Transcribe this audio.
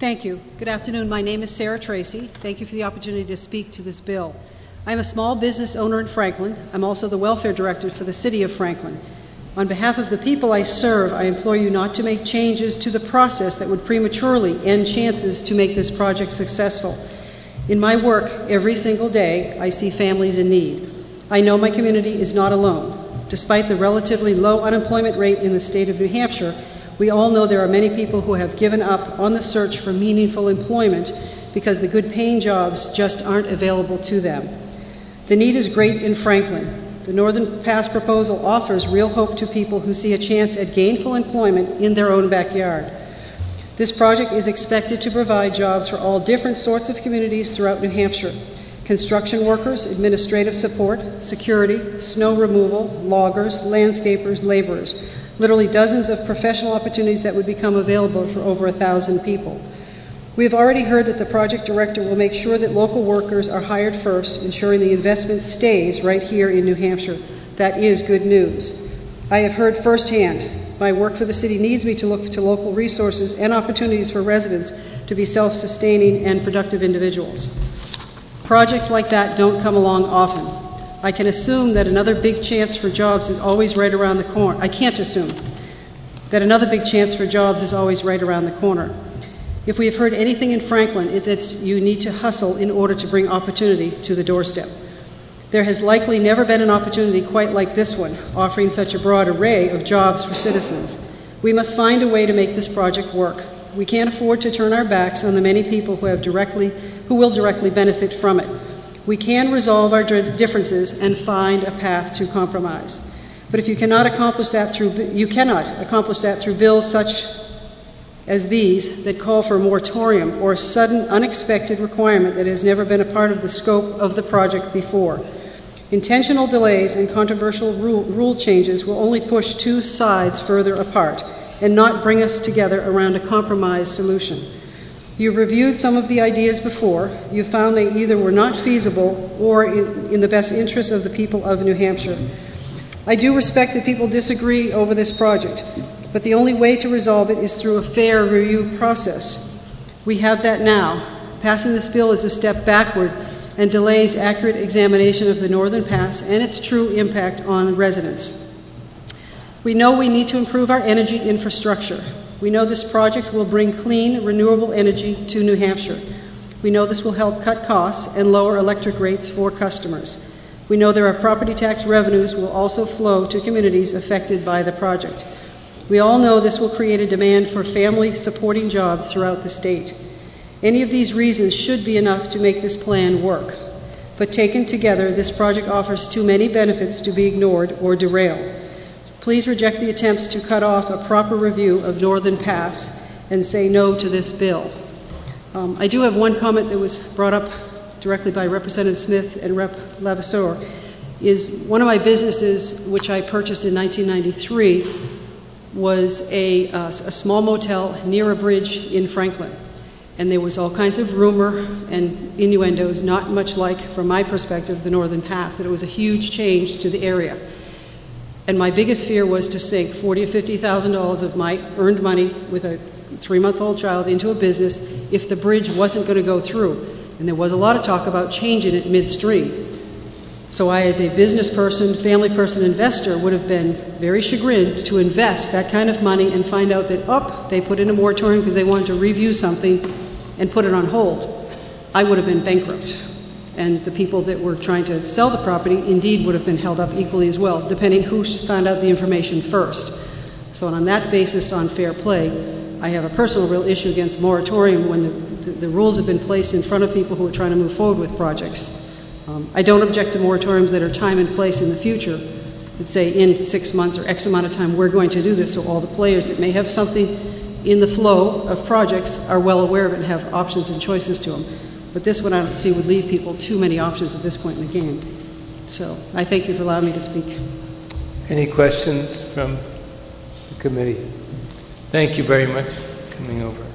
Thank you. Good afternoon. My name is Sarah Tracy. Thank you for the opportunity to speak to this bill. I'm a small business owner in Franklin. I'm also the welfare director for the City of Franklin. On behalf of the people I serve, I implore you not to make changes to the process that would prematurely end chances to make this project successful. In my work, every single day, I see families in need. I know my community is not alone. Despite the relatively low unemployment rate in the state of New Hampshire, we all know there are many people who have given up on the search for meaningful employment because the good-paying jobs just aren't available to them. The need is great in Franklin. The Northern Pass proposal offers real hope to people who see a chance at gainful employment in their own backyard. This project is expected to provide jobs for all different sorts of communities throughout New Hampshire: construction workers, administrative support, security, snow removal, loggers, landscapers, laborers. Literally dozens of professional opportunities that would become available for over 1,000 people. We have already heard that the project director will make sure that local workers are hired first, ensuring the investment stays right here in New Hampshire. That is good news. I have heard firsthand. My work for the city needs me to look to local resources and opportunities for residents to be self-sustaining and productive individuals. Projects like that don't come along often. I can assume that another big chance for jobs is always right around the corner. I can't assume that another big chance for jobs is always right around the corner. If we have heard anything in Franklin, it's you need to hustle in order to bring opportunity to the doorstep. There has likely never been an opportunity quite like this one, offering such a broad array of jobs for citizens. We must find a way to make this project work. We can't afford to turn our backs on the many people who will directly benefit from it. We can resolve our differences and find a path to compromise. But if you cannot accomplish that through bills such as these that call for a moratorium or a sudden, unexpected requirement that has never been a part of the scope of the project before. Intentional delays and controversial rule changes will only push two sides further apart and not bring us together around a compromise solution. You've reviewed some of the ideas before. You found they either were not feasible or in the best interest of the people of New Hampshire. I do respect that people disagree over this project, but the only way to resolve it is through a fair review process. We have that now. Passing this bill is a step backward and delays accurate examination of the Northern Pass and its true impact on residents. We know we need to improve our energy infrastructure. We know this project will bring clean, renewable energy to New Hampshire. We know this will help cut costs and lower electric rates for customers. We know there are property tax revenues will also flow to communities affected by the project. We all know this will create a demand for family-supporting jobs throughout the state. Any of these reasons should be enough to make this plan work. But taken together, this project offers too many benefits to be ignored or derailed. Please reject the attempts to cut off a proper review of Northern Pass and say no to this bill. I do have one comment that was brought up directly by Representative Smith and Rep. Levasseur. Is one of my businesses, which I purchased in 1993, was a small motel near a bridge in Franklin. And there was all kinds of rumor and innuendos, not much like, from my perspective, the Northern Pass, that it was a huge change to the area. And my biggest fear was to sink $40,000 or $50,000 of my earned money with a 3-month-old child into a business if the bridge wasn't going to go through. And there was a lot of talk about changing it midstream. So I, as a business person, family person, investor, would have been very chagrined to invest that kind of money and find out that, they put in a moratorium because they wanted to review something and put it on hold. I would have been bankrupt. And the people that were trying to sell the property indeed would have been held up equally as well, depending who found out the information first. So on that basis, on fair play, I have a personal real issue against moratorium when the rules have been placed in front of people who are trying to move forward with projects. I don't object to moratoriums that are time and place in the future, that say in 6 months or X amount of time we're going to do this, so all the players that may have something in the flow of projects are well aware of it and have options and choices to them. But this one I don't see would leave people too many options at this point in the game. So I thank you for allowing me to speak. Any questions from the committee? Thank you very much for coming over.